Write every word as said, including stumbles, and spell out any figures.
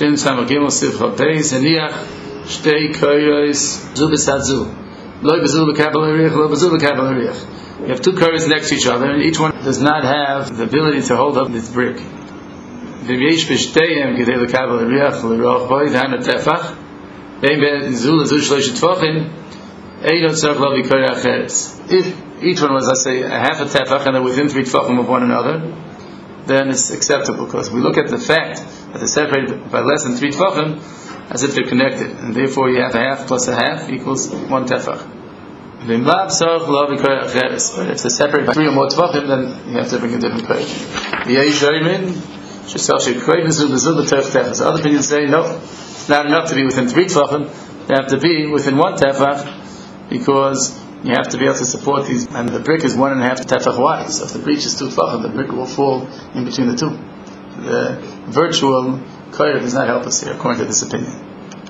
Shin Samagim Sivcha Beis Eniach Shtei Koyos Zu B'Sad Zu Lo B'Zu B'Kabel Ariach Lo B'Zu B'Kabel Ariach. You have two koyos next to each other, and each one does not have the ability to hold up this brick. V'yesh b'shteihem k'dei l'kabel ariach l'roch boi v'han atefach bein be'zu l'zu shlosh tefachim ein tzarich lo v'koyah acheres. If each one was, let's say, a half a tefach and they're within three tefachim of one another, then it's acceptable, because we look at the fact that they're separated by less than three tefachim as if they're connected, and therefore you have a half plus a half equals one tefach. But if they're separated by three or more tefachim, then you have to bring a different koyah. So other opinions say, no, it's not enough to be within three tefachim, they have to be within one tefach, because you have to be able to support these, and the brick is one and a half tefach wide, so if the breach is two tefachim, the brick will fall in between the two. The virtual koyah does not help us here, according to this opinion.